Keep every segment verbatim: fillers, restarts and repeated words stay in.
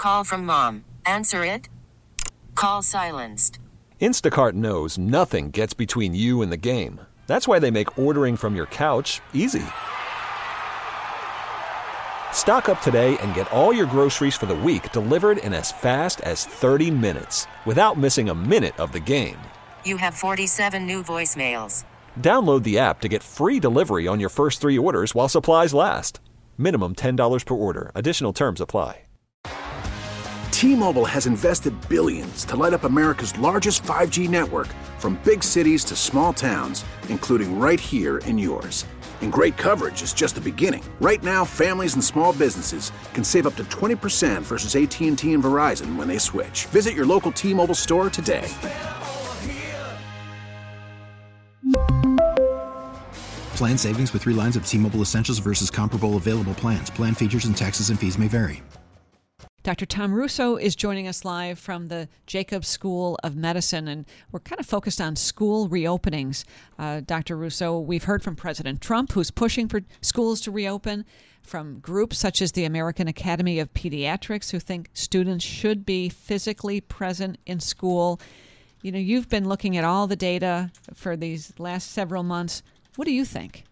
Call from mom. Answer it. Call silenced. Instacart knows nothing gets between you and the game. That's why they make ordering from your couch easy. Stock up today and get all your groceries for the week delivered in as fast as thirty minutes without missing a minute of the game. You have forty-seven new voicemails. Download the app to get free delivery on your first three orders while supplies last. Minimum ten dollars per order. Additional terms apply. T-Mobile has invested billions to light up America's largest five G network, from big cities to small towns, including right here in yours. And great coverage is just the beginning. Right now, families and small businesses can save up to twenty percent versus A T and T and Verizon when they switch. Visit your local T-Mobile store today. Plan savings with three lines of T-Mobile Essentials versus comparable available plans. Plan features and taxes and fees may vary. Doctor Tom Russo is joining us live from the Jacobs School of Medicine, and we're kind of focused on school reopenings. Uh, Doctor Russo, we've heard from President Trump, who's pushing for schools to reopen, from groups such as the American Academy of Pediatrics, who think students should be physically present in school. You know, you've been looking at all the data for these last several months. What do you think?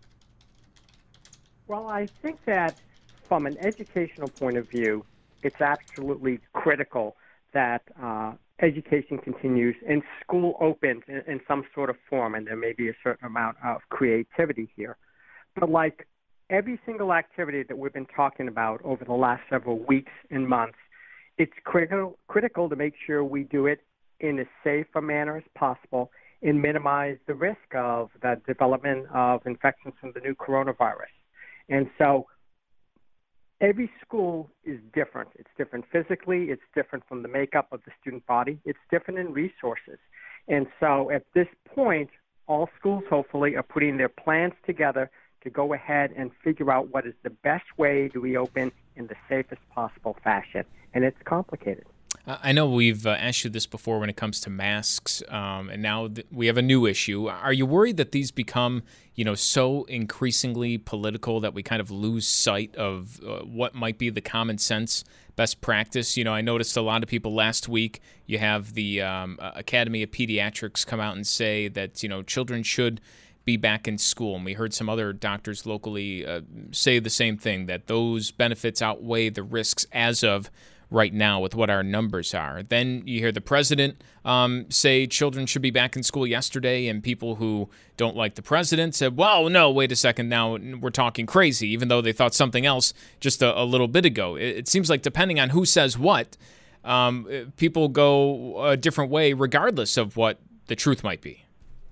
Well, I think that from an educational point of view, it's absolutely critical that uh, education continues and school opens in, in some sort of form, and there may be a certain amount of creativity here. But like every single activity that we've been talking about over the last several weeks and months, it's critical critical to make sure we do it in as safe a manner as possible and minimize the risk of the development of infections from the new coronavirus. And so every school is different. It's different physically. It's different from the makeup of the student body. It's different in resources. And so at this point, all schools hopefully are putting their plans together to go ahead and figure out what is the best way to reopen in the safest possible fashion. And it's complicated. I know we've uh, asked you this before when it comes to masks, um, and now th- we have a new issue. Are you worried that these become, you know, so increasingly political that we kind of lose sight of uh, what might be the common sense best practice? You know, I noticed a lot of people last week, you have the um, Academy of Pediatrics come out and say that, you know, children should be back in school. And we heard some other doctors locally uh, say the same thing, that those benefits outweigh the risks as of right now with what our numbers are. Then you hear the president um, say children should be back in school yesterday, and people who don't like the president said, well, no, wait a second, now we're talking crazy, even though they thought something else just a, a little bit ago. It, it seems like depending on who says what, um, people go a different way regardless of what the truth might be.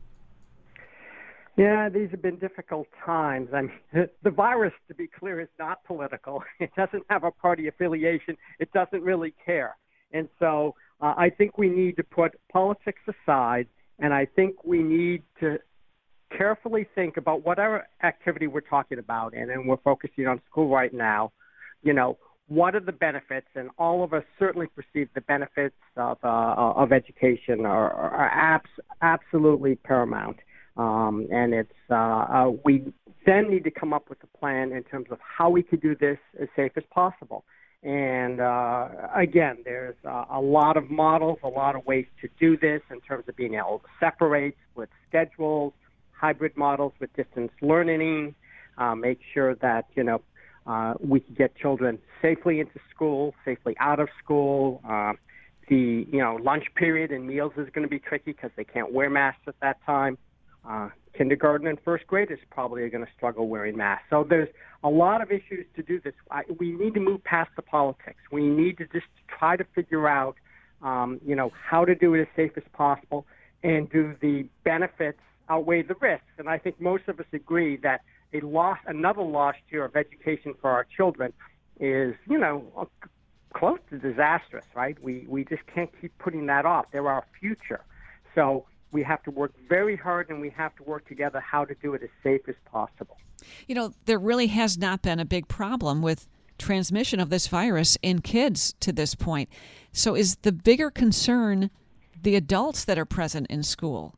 Yeah, these have been difficult times. I mean, the virus, to be clear, is not political. It doesn't have a party affiliation. It doesn't really care. And so uh, I think we need to put politics aside, and I think we need to carefully think about whatever activity we're talking about, and, and we're focusing on school right now. You know, what are the benefits? And all of us certainly perceive the benefits of, uh, of education are, are abs- absolutely paramount. Um, and it's uh, uh, we then need to come up with a plan in terms of how we could do this as safe as possible. And uh, again, there's uh, a lot of models, a lot of ways to do this in terms of being able to separate, split schedules, hybrid models with distance learning, uh, make sure that, you know, uh, we can get children safely into school, safely out of school. Uh, the, you know, lunch period and meals is going to be tricky because they can't wear masks at that time. Uh, kindergarten and first graders probably are going to struggle wearing masks. So there's a lot of issues to do this. I, we need to move past the politics. We need to just try to figure out, um, you know, how to do it as safe as possible, and do the benefits outweigh the risks. And I think most of us agree that a lost, another lost year of education for our children is, you know, close to disastrous, right? We we just can't keep putting that off. They're our future. So we have to work very hard, and we have to work together how to do it as safe as possible. You know, there really has not been a big problem with transmission of this virus in kids to this point. So is the bigger concern the adults that are present in school?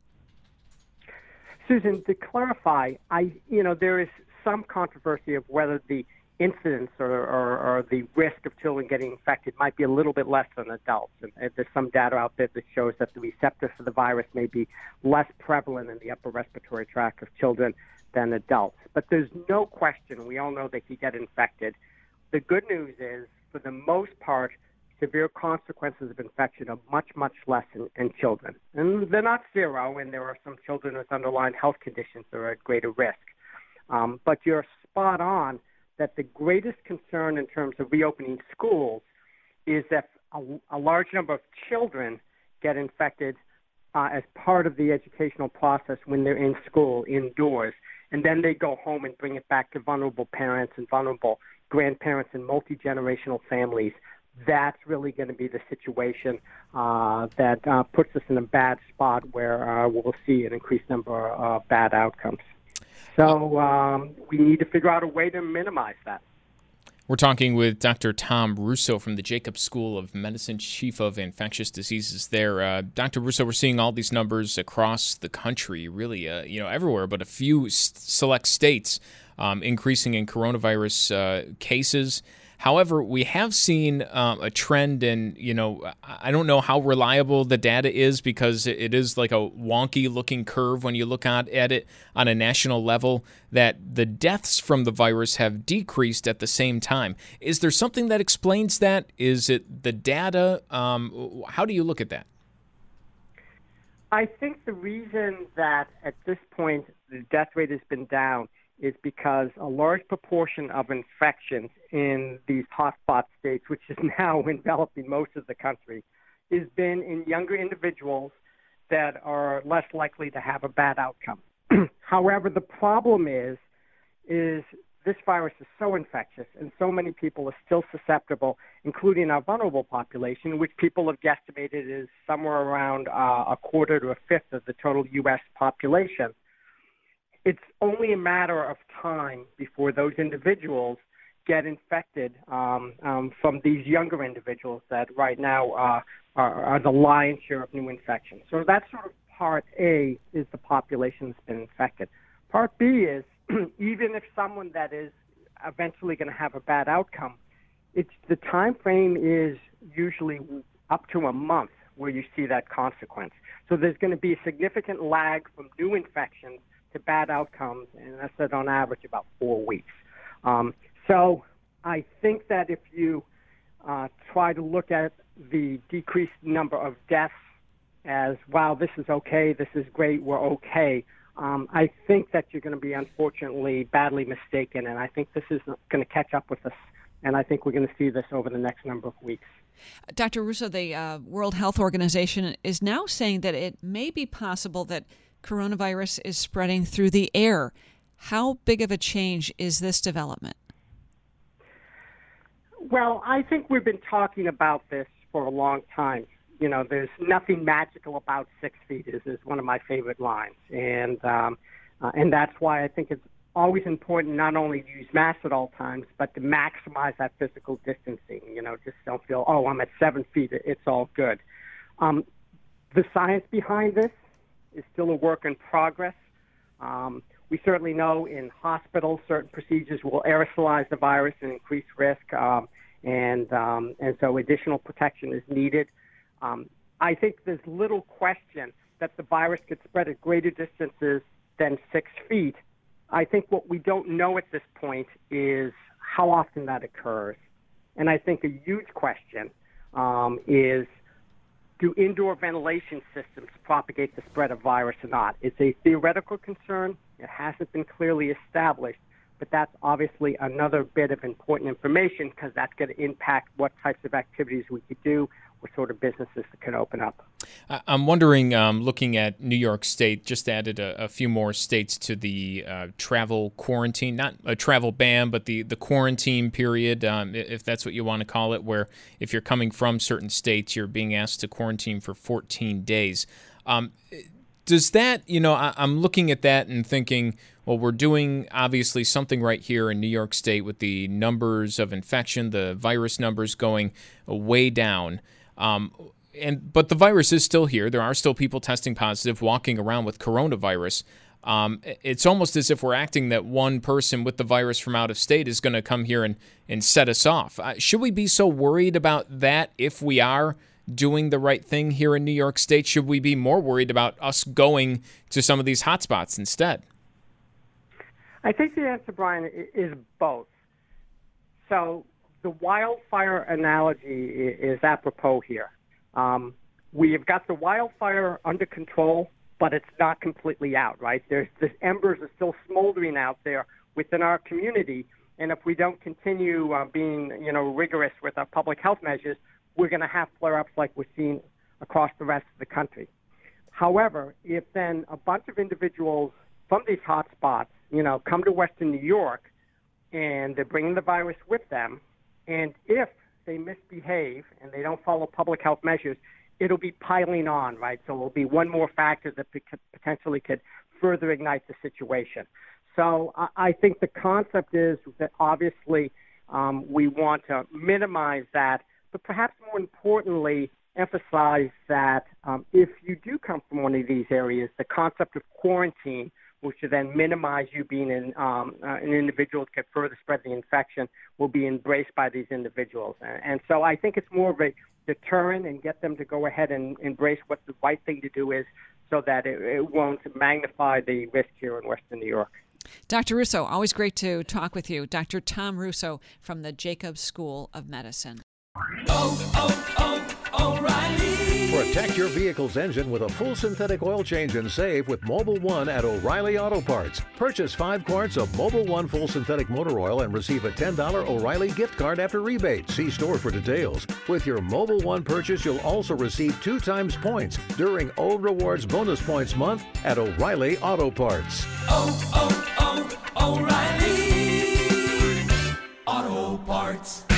Susan, to clarify, I, you know, there is some controversy of whether the incidence or, or, or the risk of children getting infected might be a little bit less than adults. And, and there's some data out there that shows that the receptors for the virus may be less prevalent in the upper respiratory tract of children than adults. But there's no question, we all know they can get infected. The good news is, for the most part, severe consequences of infection are much, much less in, in children. And they're not zero, and there are some children with underlying health conditions that are at greater risk. Um, but you're spot on that the greatest concern in terms of reopening schools is that a, a large number of children get infected uh, as part of the educational process when they're in school, indoors, and then they go home and bring it back to vulnerable parents and vulnerable grandparents and multi-generational families. That's really going to be the situation uh, that uh, puts us in a bad spot where uh, we'll see an increased number of bad outcomes. So um, we need to figure out a way to minimize that. We're talking with Doctor Tom Russo from the Jacobs School of Medicine, Chief of Infectious Diseases there. Uh, Doctor Russo, we're seeing all these numbers across the country, really, uh, you know, everywhere, but a few s- select states um, increasing in coronavirus uh, cases. However, we have seen um, a trend in, you know, I don't know how reliable the data is because it is like a wonky-looking curve when you look at it on a national level, that the deaths from the virus have decreased at the same time. Is there something that explains that? Is it the data? Um, how do you look at that? I think the reason that at this point the death rate has been down is because a large proportion of infections in these hotspot states, which is now enveloping most of the country, has been in younger individuals that are less likely to have a bad outcome. However, the problem is, is this virus is so infectious and so many people are still susceptible, including our vulnerable population, which people have guesstimated is somewhere around uh, a quarter to a fifth of the total U S population. It's only a matter of time before those individuals get infected um, um, from these younger individuals that right now uh, are, are the lion's share of new infections. So that's sort of part A, is the population that's been infected. Part B is even if someone that is eventually going to have a bad outcome, it's the time frame is usually up to a month where you see that consequence. So there's going to be a significant lag from new infections to bad outcomes, and I said on average about four weeks. Um, so I think that if you uh, try to look at the decreased number of deaths as, wow, this is okay, this is great, we're okay, um, I think that you're going to be unfortunately badly mistaken, and I think this is going to catch up with us, and I think we're going to see this over the next number of weeks. Doctor Russo, the uh, World Health Organization is now saying that it may be possible that coronavirus is spreading through the air. How big of a change is this development? Well, I think we've been talking about this for a long time. You know, there's nothing magical about six feet is, is one of my favorite lines. And, um, uh, and that's why I think it's always important not only to use masks at all times, but to maximize that physical distancing. You know, just don't feel, oh, I'm at seven feet, it's all good. Um, the science behind this is still a work in progress. Um, we certainly know in hospitals certain procedures will aerosolize the virus and increase risk, um, and um, and so additional protection is needed. Um, I think there's little question that the virus could spread at greater distances than six feet. I think what we don't know at this point is how often that occurs. And I think a huge question um, is, do indoor ventilation systems propagate the spread of virus or not? It's a theoretical concern. It hasn't been clearly established, but that's obviously another bit of important information because that's going to impact what types of activities we could do, what sort of businesses that can open up. I'm wondering, um, looking at New York State, just added a, a few more states to the uh, travel quarantine, not a travel ban, but the, the quarantine period, um, if that's what you want to call it, where if you're coming from certain states, you're being asked to quarantine for fourteen days. Um, does that, you know, I, I'm looking at that and thinking, well, we're doing obviously something right here in New York State with the numbers of infection, the virus numbers going way down. Um, and but the virus is still here. There are still people testing positive, walking around with coronavirus. um, it's almost as if we're acting that one person with the virus from out of state is going to come here and, and set us off. Uh, should we be so worried about that if we are doing the right thing here in New York State? Should we be more worried about us going to some of these hotspots instead? I think the answer, Brian, is both. So the wildfire analogy is apropos here. Um, we have got the wildfire under control, but it's not completely out, right? There's the embers are still smoldering out there within our community, and if we don't continue uh, being, you know, rigorous with our public health measures, we're going to have flare-ups like we're seeing across the rest of the country. However, if then a bunch of individuals from these hot spots, you know, come to Western New York and they're bringing the virus with them, and if they misbehave and they don't follow public health measures, it'll be piling on, right? So it'll be one more factor that potentially could further ignite the situation. So I think the concept is that obviously um, we want to minimize that, but perhaps more importantly, emphasize that um, if you do come from one of these areas, the concept of quarantine, which will then minimize you being in, um, uh, an individual that could further spread the infection, will be embraced by these individuals. And, and so I think it's more of a deterrent and get them to go ahead and embrace what the right thing to do is so that it, it won't magnify the risk here in Western New York. Doctor Russo, always great to talk with you. Doctor Tom Russo from the Jacobs School of Medicine. Oh, oh, oh, O'Reilly. Protect your vehicle's engine with a full synthetic oil change and save with Mobil one at O'Reilly Auto Parts. Purchase five quarts of Mobil one full synthetic motor oil and receive a ten dollars O'Reilly gift card after rebate. See store for details. With your Mobil one purchase, you'll also receive two times points during O Rewards Bonus Points Month at O'Reilly Auto Parts. Oh, oh, oh, O'Reilly Auto Parts.